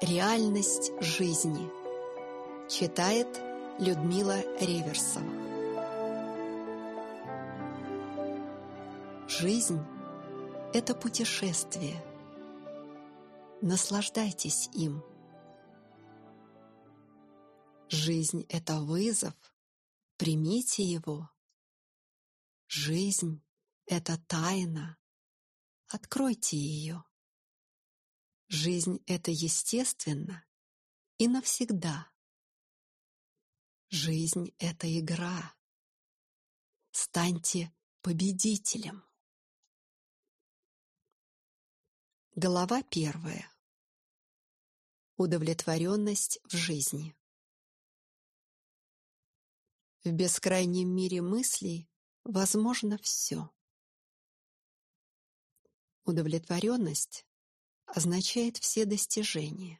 Реальность жизни. Читает Людмила Реверсова. Жизнь — это путешествие. Наслаждайтесь им. Жизнь — это вызов. Примите его. Жизнь — это тайна. Откройте ее. Жизнь — это естественно и навсегда. Жизнь — это игра. Станьте победителем. Глава 1. Удовлетворенность в жизни. В бескрайнем мире мыслей возможно все. Удовлетворенность означает все достижения.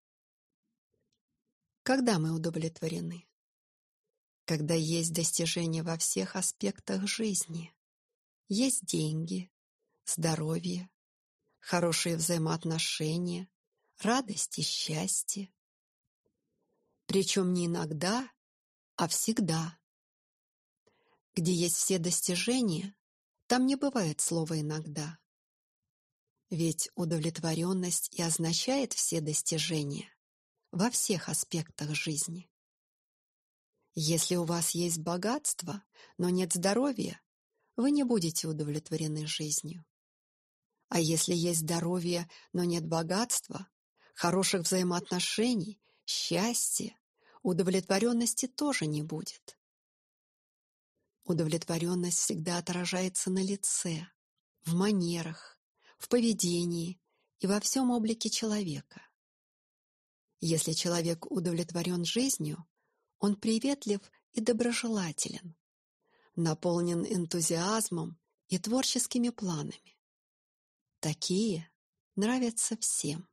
Когда мы удовлетворены? Когда есть достижения во всех аспектах жизни. Есть деньги, здоровье, хорошие взаимоотношения, радость и счастье. Причем не иногда, а всегда. Где есть все достижения, там не бывает слова «иногда». Ведь удовлетворенность и означает все достижения во всех аспектах жизни. Если у вас есть богатство, но нет здоровья, вы не будете удовлетворены жизнью. А если есть здоровье, но нет богатства, хороших взаимоотношений, счастья, удовлетворенности тоже не будет. Удовлетворенность всегда отражается на лице, в манерах, в поведении и во всем облике человека. Если человек удовлетворен жизнью, он приветлив и доброжелателен, наполнен энтузиазмом и творческими планами. Такие нравятся всем.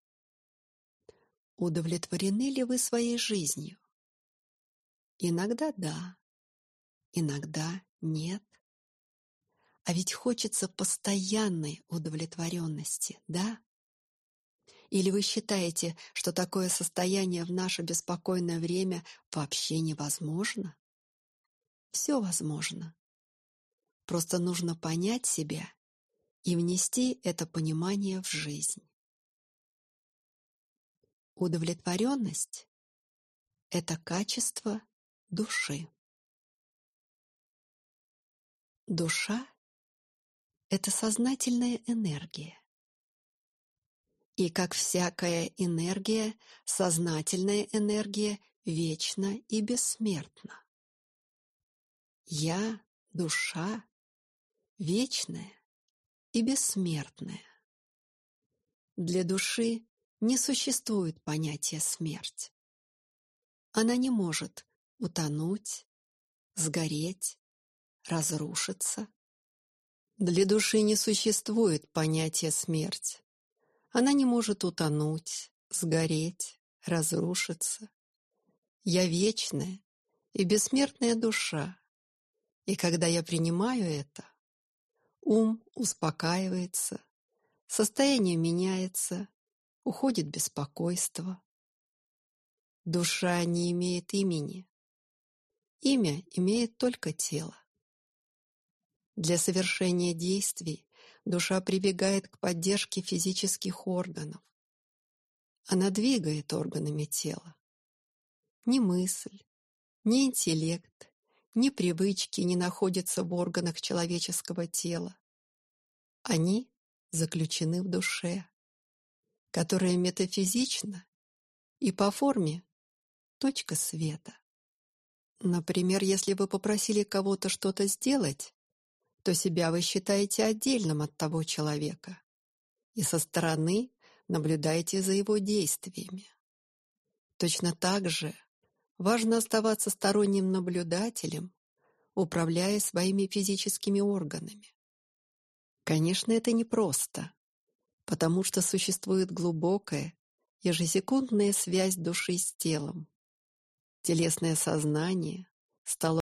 Удовлетворены ли вы своей жизнью? Иногда да, иногда нет. А ведь хочется постоянной удовлетворенности, да? Или вы считаете, что такое состояние в наше беспокойное время вообще невозможно? Все возможно. Просто нужно понять себя и внести это понимание в жизнь. Удовлетворенность — это качество души. Душа — это сознательная энергия. И как всякая энергия, сознательная энергия вечна и бессмертна. Я — душа, вечная и бессмертная. Для души не существует понятия «смерть». Она не может утонуть, сгореть, разрушиться. Для души не существует понятия «смерть». Она не может утонуть, сгореть, разрушиться. Я вечная и бессмертная душа, и когда я принимаю это, ум успокаивается, состояние меняется, уходит беспокойство. Душа не имеет имени. Имя имеет только тело. Для совершения действий душа прибегает к поддержке физических органов. Она двигает органами тела. Ни мысль, ни интеллект, ни привычки не находятся в органах человеческого тела. Они заключены в душе, которая метафизична и по форме точка света. Например, если вы попросили кого-то что-то сделать, то себя вы считаете отдельным от того человека и со стороны наблюдаете за его действиями. Точно так же важно оставаться сторонним наблюдателем, управляя своими физическими органами. Конечно, это непросто, потому что существует глубокая, ежесекундная связь души с телом. Телесное сознание стало